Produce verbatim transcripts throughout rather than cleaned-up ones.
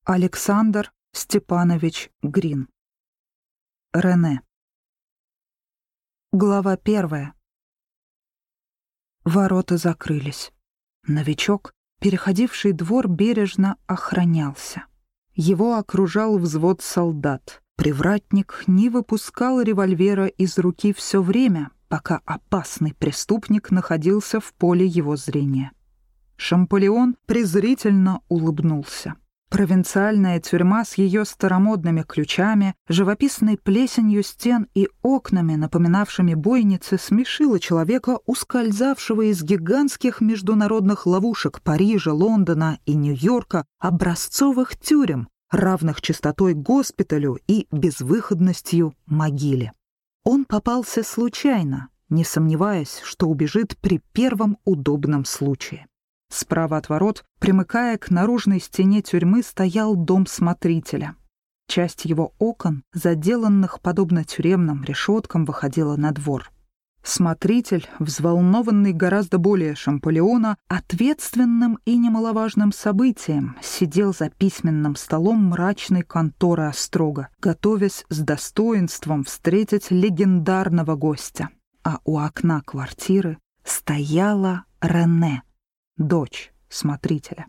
Александр Степанович Грин. Рене. Глава первая. Ворота закрылись. Новичок, переходивший двор, бережно охранялся. Его окружал взвод солдат. Привратник не выпускал револьвера из руки все время, пока опасный преступник находился в поле его зрения. Шамполеон презрительно улыбнулся. Провинциальная тюрьма с ее старомодными ключами, живописной плесенью стен и окнами, напоминавшими бойницы, смешила человека, ускользавшего из гигантских международных ловушек Парижа, Лондона и Нью-Йорка, образцовых тюрем, равных чистотой госпиталю и безвыходностью могиле. Он попался случайно, не сомневаясь, что убежит при первом удобном случае. Справа от ворот, примыкая к наружной стене тюрьмы, стоял дом смотрителя. Часть его окон, заделанных подобно тюремным решеткам, выходила на двор. Смотритель, взволнованный гораздо более Шамполеона, ответственным и немаловажным событием, сидел за письменным столом мрачной конторы острога, готовясь с достоинством встретить легендарного гостя. А у окна квартиры стояла Рене, дочь смотрителя.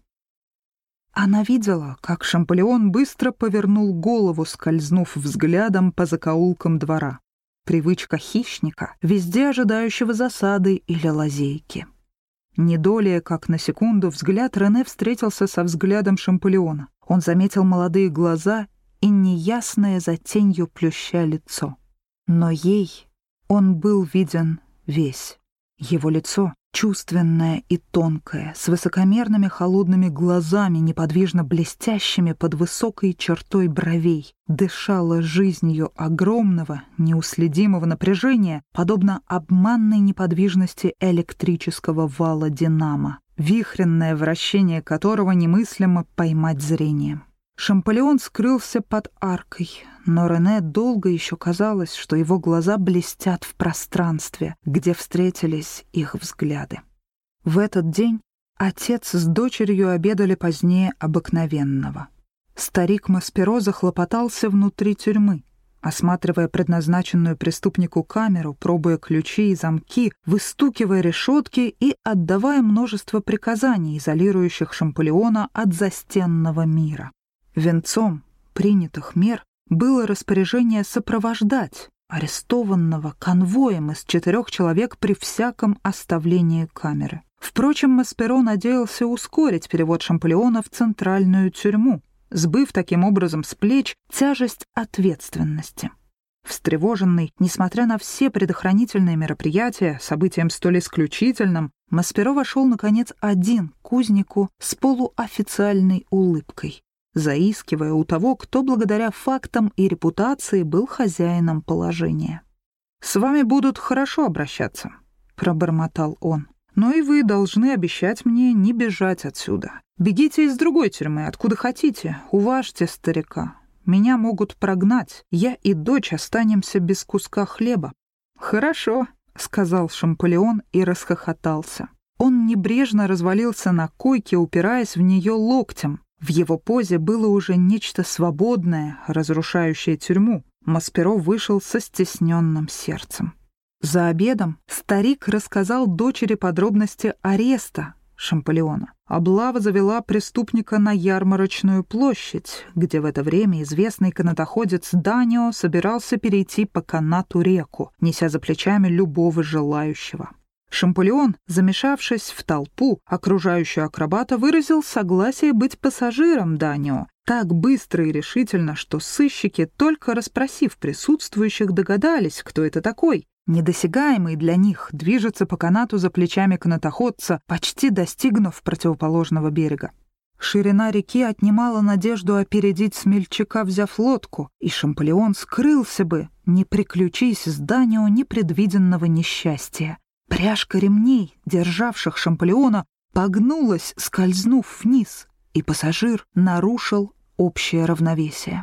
Она видела, как Шамполеон быстро повернул голову, скользнув взглядом по закоулкам двора. Привычка хищника, везде ожидающего засады или лазейки. Не долее, как на секунду, взгляд Рене встретился со взглядом Шамполеона. Он заметил молодые глаза и неясное за тенью плюща лицо. Но ей он был виден весь. Его лицо, чувственное и тонкое, с высокомерными холодными глазами, неподвижно блестящими под высокой чертой бровей, дышало жизнью огромного, неуследимого напряжения, подобно обманной неподвижности электрического вала динамо, вихренное вращение которого немыслимо поймать зрением. Шамполеон скрылся под аркой, но Рене долго еще казалось, что его глаза блестят в пространстве, где встретились их взгляды. В этот день отец с дочерью обедали позднее обыкновенного. Старик Масперо захлопотался внутри тюрьмы, осматривая предназначенную преступнику камеру, пробуя ключи и замки, выстукивая решетки и отдавая множество приказаний, изолирующих Шамполеона от застенного мира. Венцом принятых мер было распоряжение сопровождать арестованного конвоем из четырех человек при всяком оставлении камеры. Впрочем, Масперо надеялся ускорить перевод Шамполеона в центральную тюрьму, сбыв таким образом с плеч тяжесть ответственности. Встревоженный, несмотря на все предохранительные мероприятия, событием столь исключительным, Масперо вошел, наконец, один к узнику с полуофициальной улыбкой, заискивая у того, кто благодаря фактам и репутации был хозяином положения. «С вами будут хорошо обращаться», — пробормотал он. «Но и вы должны обещать мне не бежать отсюда. Бегите из другой тюрьмы, откуда хотите, уважьте старика. Меня могут прогнать, я и дочь останемся без куска хлеба». «Хорошо», — сказал Шамполеон и расхохотался. Он небрежно развалился на койке, упираясь в нее локтем. В его позе было уже нечто свободное, разрушающее тюрьму. Масперо вышел со стесненным сердцем. За обедом старик рассказал дочери подробности ареста Шамполеона. Облава завела преступника на ярмарочную площадь, где в это время известный канатоходец Данио собирался перейти по канату реку, неся за плечами любого желающего. Шамполеон, замешавшись в толпу, окружающую акробата, выразил согласие быть пассажиром Данио так быстро и решительно, что сыщики, только расспросив присутствующих, догадались, кто это такой. Недосягаемый для них движется по канату за плечами канатоходца, почти достигнув противоположного берега. Ширина реки отнимала надежду опередить смельчака, взяв лодку, и Шамполеон скрылся бы, не приключись с Данио непредвиденного несчастья. Пряжка ремней, державших Шамполеона, погнулась, скользнув вниз, и пассажир нарушил общее равновесие.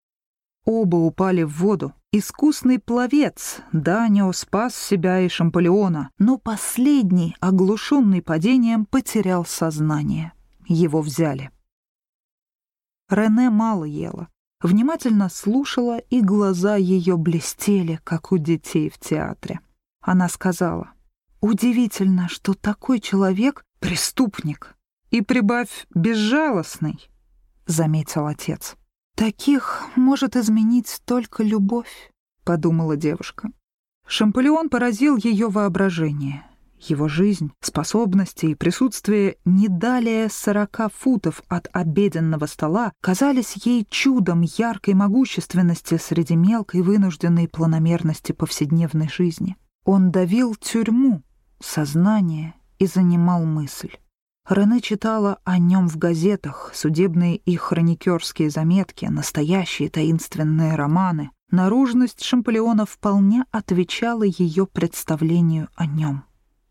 Оба упали в воду. Искусный пловец Данио спас себя и Шамполеона, но последний, оглушенный падением, потерял сознание. Его взяли. Рене мало ела, внимательно слушала, и глаза ее блестели, как у детей в театре. Она сказала: «Удивительно, что такой человек — преступник. И прибавь безжалостный», — заметил отец. «Таких может изменить только любовь», — подумала девушка. Шампольон поразил ее воображение. Его жизнь, способности и присутствие не далее сорока футов от обеденного стола казались ей чудом яркой могущественности среди мелкой вынужденной планомерности повседневной жизни. Он давил тюрьму, сознание и занимал мысль. Рене читала о нем в газетах, судебные и хроникерские заметки, настоящие таинственные романы. Наружность Шампольона вполне отвечала ее представлению о нем.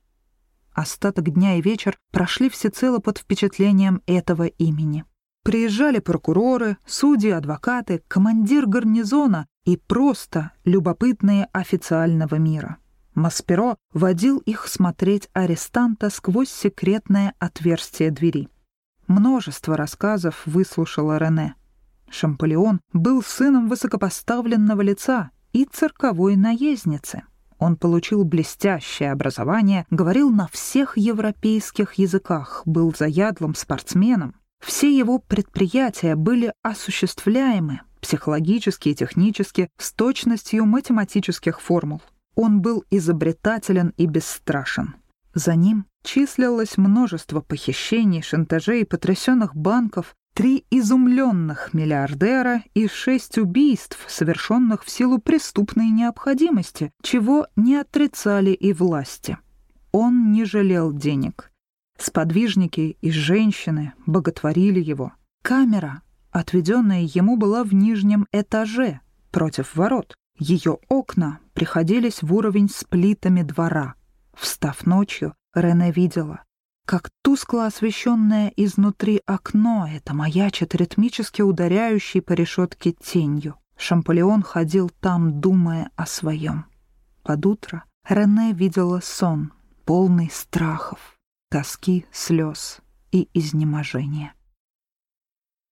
Остаток дня и вечер прошли всецело под впечатлением этого имени. Приезжали прокуроры, судьи, адвокаты, командир гарнизона и просто любопытные официального мира. Масперо водил их смотреть арестанта сквозь секретное отверстие двери. Множество рассказов выслушала Рене. Шампольон был сыном высокопоставленного лица и цирковой наездницы. Он получил блестящее образование, говорил на всех европейских языках, был заядлым спортсменом. Все его предприятия были осуществляемы психологически и технически с точностью математических формул. Он был изобретателен и бесстрашен. За ним числилось множество похищений, шантажей, потрясенных банков, три изумленных миллиардера и шесть убийств, совершенных в силу преступной необходимости, чего не отрицали и власти. Он не жалел денег. Сподвижники и женщины боготворили его. Камера, отведенная ему, была в нижнем этаже, против ворот. Ее окна приходились в уровень с плитами двора. Встав ночью, Рене видела, как тускло освещенное изнутри окно это маячит ритмически ударяющей по решетке тенью. Шампольон ходил там, думая о своем. Под утро Рене видела сон, полный страхов, тоски, слез и изнеможения.